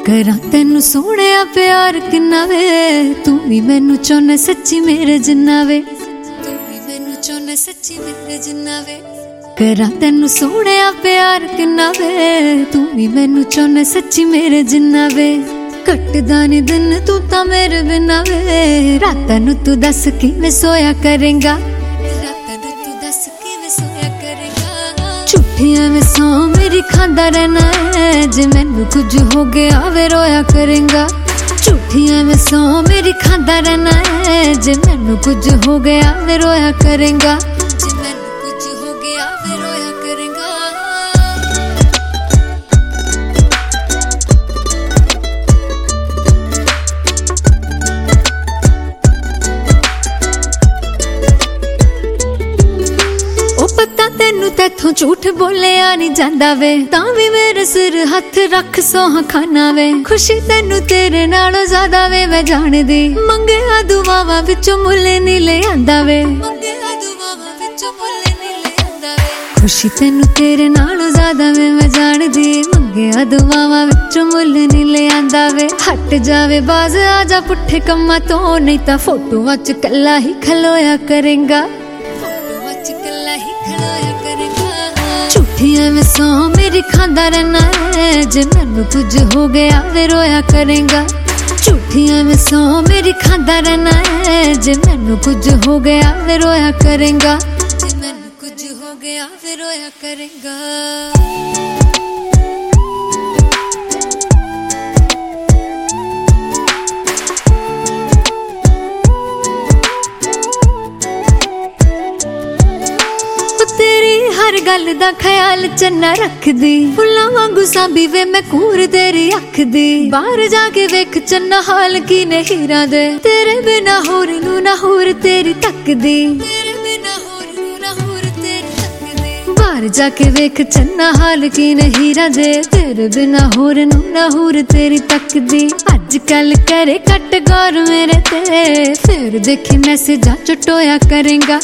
करा तेनू सोहणिया प्यार किन्ना वे, तू भी मैनू चाहना सच्ची मेरे जिन्ना वे, तू भी मैनू चाहना सच्ची मेरे जिन्ना वे। करा तेनू सोहणिया प्यार किन्ना वे, तू भी मैनू चाहना सच्ची मेरे जिन्ना वे। कटदा नी दिन तू तां मेरे बिना वे, रातां नू तू दस किवें सोया करेंगा, रातां नू तू दस किवें सोया करेंगा। झूठियां में सौ मेरी खांदा रहना है, जे मैनू कुछ हो गया वे रोया करेंगा। झूठियां में सौ मेरी खांदा रहना है, जे मैनू कुछ हो गया वे रोया करेंगा, जे मैनू कुछ हो गया वे रोया करेंगा। पता तेनू तैथों झूठ बोलिया नहीं जांदा वे, तां भी मेरे सिर हथ रख सोहा खाना वे। खुशी तेनू तेरे नालों ज्यादा वे मैं जानदी, मंगिया दुआवां विचों मुल नहीं ले आंदा वे, मंगिया दुआवां विचों मुल नहीं ले आंदा वे। खुशी तेनू तेरे नालों ज्यादा वे मैं जानदी, मंगिया दुआवां विचों मुल नहीं ले आंदा वे। हट जावे बाज आजा पुट्ठे कम्मां तो, नहीं तां फोटोआं च कल्ला ही खलोया करेंगा, फोटोआं च कल्ला ही खलोया करेंगा। झूठियां में सौ मेरी खांदा रहना है, जे मैनू कुछ हो गया वे रोया करेंगा। झूठियां में सौ मेरी खांदा रहना है, जे मैनू कुछ हो गया वे रोया करेंगा, जे मैनू कुछ हो गया वे रोया करेंगा। हर गल दा ख्याल चन्ना रखदी, फुल्लां वांगू सांभी वे मैं कूर तेरी अख दी। बाहर जाके वेख चन्ना हाल की ने हीरा दे, तेरे बिना होर नू ना होर तेरी तकदी, तेरे बिना होर नू ना होर तेरी तकदी। बाहर जाके वेख चन्ना हाल की ने हीरा दे, तेरे बिना होर नू ना होर तेरी तकदी। अजकल करे कट गौर मेरे ते, फिर देखी मैसेजां चटोया करेंगा,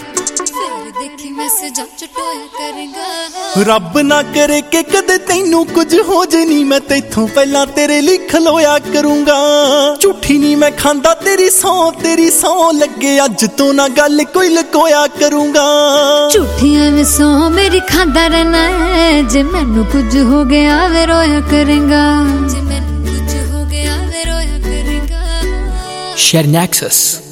रब ना करे कि कदे तैनू कुछ हो जे नी, मैं तैथों पहला तेरे लिए खलोया करूंगा। झूठी नी मैं खांदा तेरी सौ लगे अज तो ना गल कोई लकोया करूंगा। झूठियां में सौ मेरी खांदा रहना है, जे मैनू कुछ हो गया वे रोया करेंगा, जे मैनू कुछ हो गया वे रोया करेंगा। Share Nexus.